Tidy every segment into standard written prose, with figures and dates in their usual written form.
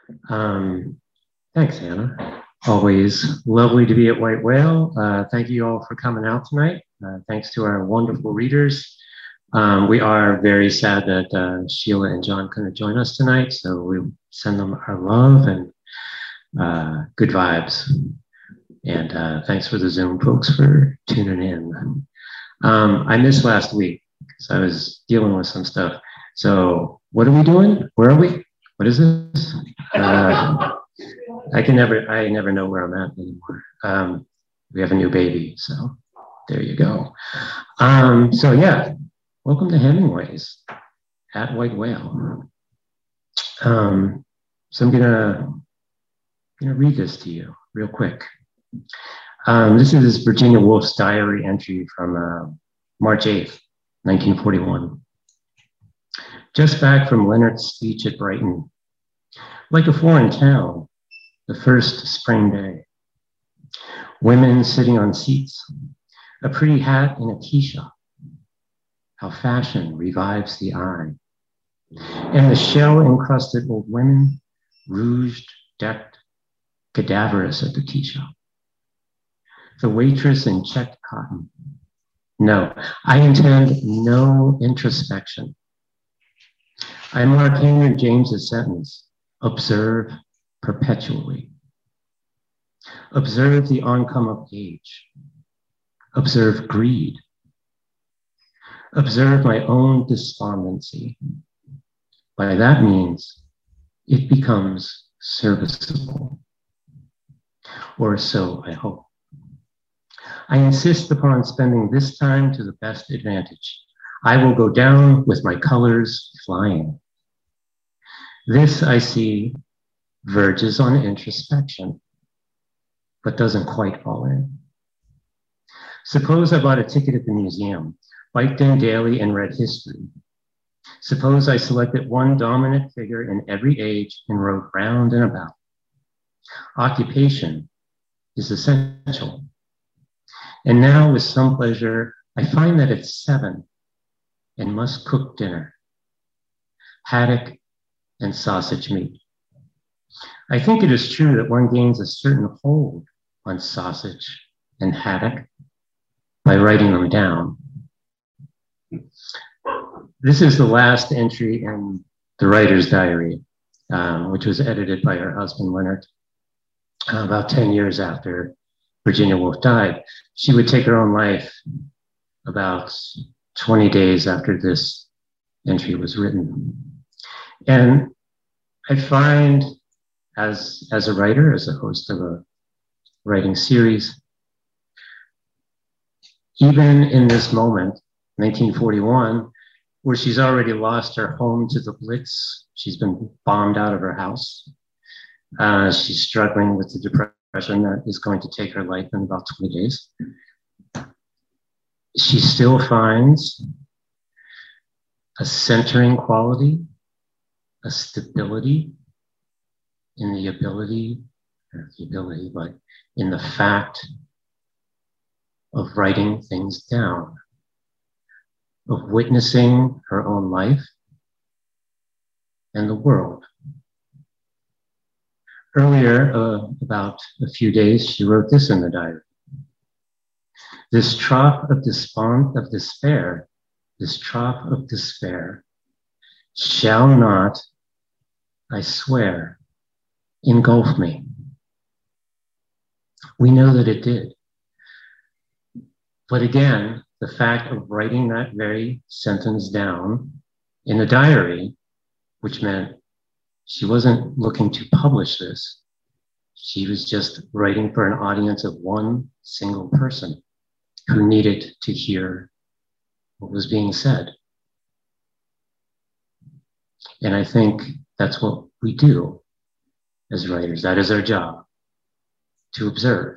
Thanks, Hannah. Always lovely to be at White Whale. Thank you all for coming out tonight. Thanks to our wonderful readers. We are very sad that Sheila and John couldn't join us tonight, so we send them our love and good vibes. And thanks for the Zoom folks for tuning in. I missed last week because I was dealing with some stuff. So what are we doing? Where are we? What is this? I never know where I'm at anymore. We have a new baby, so there you go. So yeah, welcome to Hemingway's at White Whale. So I'm gonna read this to you real quick. This is Virginia Woolf's diary entry from March 8th, 1941. Just back from Leonard's speech at Brighton. Like a foreign town, the first spring day. Women sitting on seats, a pretty hat in a tea shop. How fashion revives the eye. And the shell-encrusted old women, rouged, decked, cadaverous at the tea shop. The waitress in checked cotton. No, I intend no introspection. I mark Henry James's sentence, observe perpetually. Observe the oncome of age. Observe greed. Observe my own despondency. By that means, it becomes serviceable. Or so I hope. I insist upon spending this time to the best advantage. I will go down with my colors flying. This, I see, verges on introspection, but doesn't quite fall in. Suppose I bought a ticket at the museum, biked in daily and read history. Suppose I selected one dominant figure in every age and wrote round and about. Occupation is essential. And now, with some pleasure, I find that it's 7 and must cook dinner. Haddock and sausage meat. I think it is true that one gains a certain hold on sausage and haddock by writing them down. This is the last entry in the writer's diary, which was edited by her husband, Leonard, about 10 years after Virginia Woolf died. She would take her own life about 20 days after this entry was written. And I find as a writer, as a host of a writing series, even in this moment, 1941, where she's already lost her home to the Blitz, she's been bombed out of her house. She's struggling with the depression that is going to take her life in about 20 days. She still finds a centering quality, a stability in the ability, but in the fact of writing things down, of witnessing her own life and the world. Earlier, about a few days, she wrote this in the diary. This trough of despair, shall not, I swear, engulf me. We know that it did. But again, the fact of writing that very sentence down in a diary, which meant she wasn't looking to publish this. She was just writing for an audience of one single person who needed to hear what was being said. And I think that's what we do as writers. That is our job, to observe.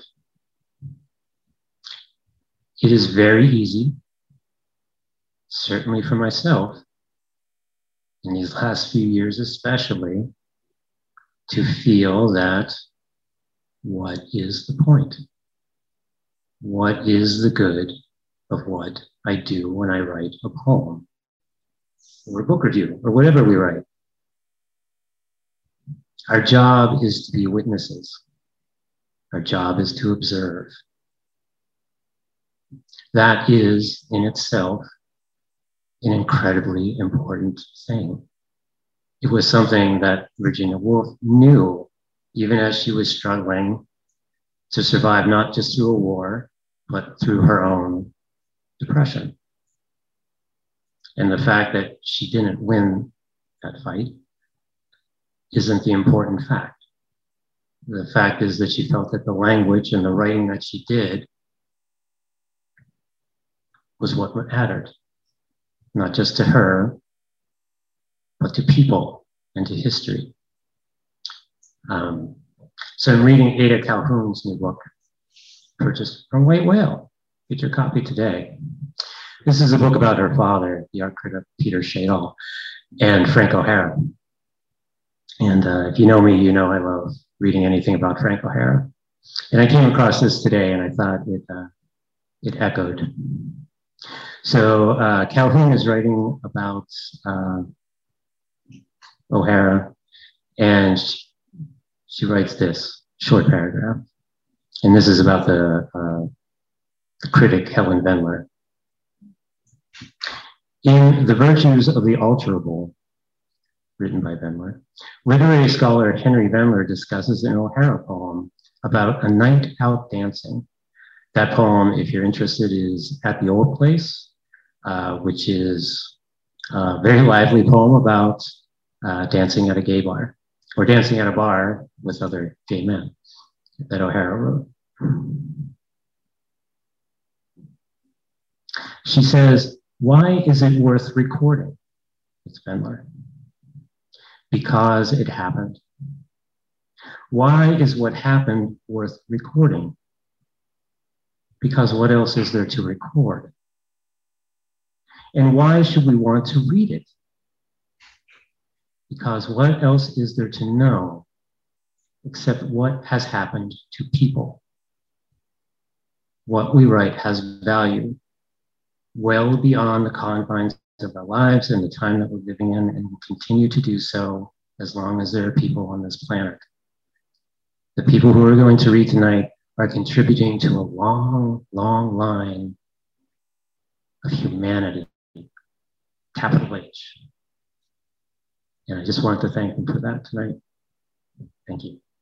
It is very easy, certainly for myself, in these last few years especially, to feel that what is the point? What is the good of what I do when I write a poem or a book review or whatever we write? Our job is to be witnesses. Our job is to observe. That is, in itself, an incredibly important thing. It was something that Virginia Woolf knew, even as she was struggling to survive not just through a war, but through her own depression. And the fact that she didn't win that fight isn't the important fact. The fact is that she felt that the language and the writing that she did was what mattered, not just to her, but to people and to history. So I'm reading Ada Calhoun's new book, purchased from White Whale. Get your copy today. This is a book about her father, the art critic Peter Shadle, and Frank O'Hara. And if you know me, you know I love reading anything about Frank O'Hara. And I came across this today, and I thought it echoed. So Calhoun is writing about O'Hara, and she writes this short paragraph. And this is about the critic Helen Vendler. In The Virtues of the Alterable, written by Vendler, literary scholar Henry Vendler discusses an O'Hara poem about a night out dancing. That poem, if you're interested, is At the Old Place, which is a very lively poem about dancing at a gay bar, or dancing at a bar with other gay men that O'Hara wrote. She says, "Why is it worth recording?" It's Vendler. Because it happened. Why is what happened worth recording? Because what else is there to record? And why should we want to read it? Because what else is there to know except what has happened to people? What we write has value well beyond the confines of our lives and the time that we're living in, and will continue to do so as long as there are people on this planet. The people who are going to read tonight are contributing to a long, long line of humanity, capital H. And I just want to thank them for that tonight. Thank you.